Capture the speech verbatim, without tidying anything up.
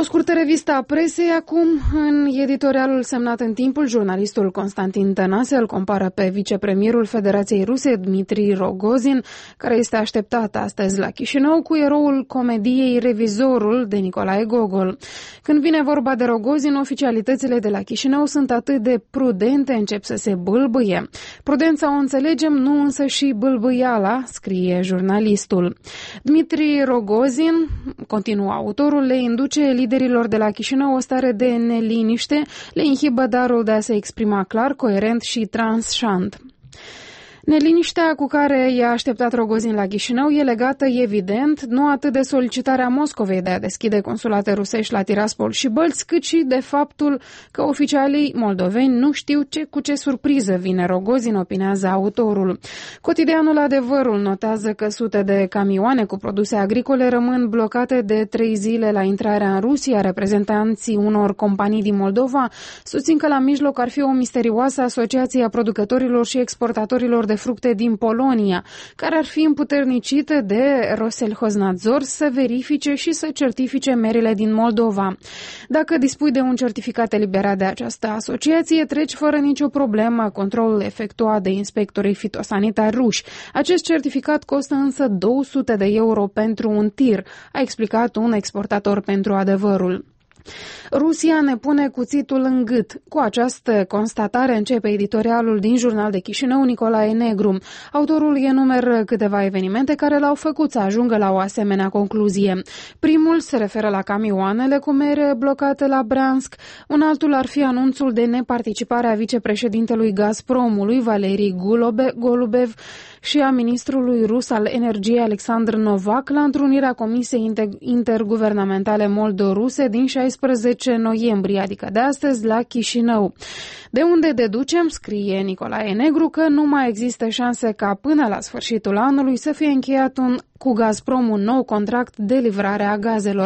scurtă revistă a presei acum. În editorialul semnat în Timpul, jurnalistul Constantin Tănase îl compară pe vicepremierul Federației Ruse, Dmitri Rogozin, care este așteptat astăzi la Chișinău, cu eroul comediei Revizorul de Nicolae Gogol. Când vine vorba de Rogozin, oficialitățile de la Chișinău sunt atât de prudente, încep să se bâlbâie. Prudența o înțelegem, nu însă și bâlbâiala, scrie jurnalistul. Dmitri Rogozin, continuă autorul, le induce liderilor de la Chișinău o stare de neliniște, le inhibă darul de a se exprima clar, coerent și tranșant. Neliniștea cu care i-a așteptat Rogozin la Chișinău e legată, evident, nu atât de solicitarea Moscovei de a deschide consulate rusești la Tiraspol și Bălți, cât și de faptul că oficialii moldoveni nu știu ce, cu ce surpriză vine Rogozin, opinează autorul. Cotidianul Adevărul notează că sute de camioane cu produse agricole rămân blocate de trei zile la intrarea în Rusia. Reprezentanții unor companii din Moldova susțin că la mijloc ar fi o misterioasă asociație a producătorilor și exportatorilor de fructe din Polonia, care ar fi împuternicită de Roselhoznadzor să verifice și să certifice merile din Moldova. Dacă dispui de un certificat eliberat de această asociație, treci fără nicio problemă controlul efectuat de inspectorii fitosanitari ruși. Acest certificat costă însă două sute de euro pentru un tir, a explicat un exportator pentru Adevărul. Rusia ne pune cuțitul în gât. Cu această constatare începe editorialul din Jurnal de Chișinău Nicolae Negru. Autorul enumeră câteva evenimente care l-au făcut să ajungă la o asemenea concluzie. Primul se referă la camioanele cu mere blocate la Bryansk. Un altul ar fi anunțul de neparticipare a vicepreședintelui Gazpromului, Valeri Golubev, și a ministrului rus al energiei Alexandr Novak la întrunirea Comisiei Interguvernamentale Moldo-Ruse din șaisprezece noiembrie, adică de astăzi, la Chișinău. De unde deducem, scrie Nicolae Negru, că nu mai există șanse ca până la sfârșitul anului să fie încheiat un, cu Gazprom un nou contract de livrare a gazelor.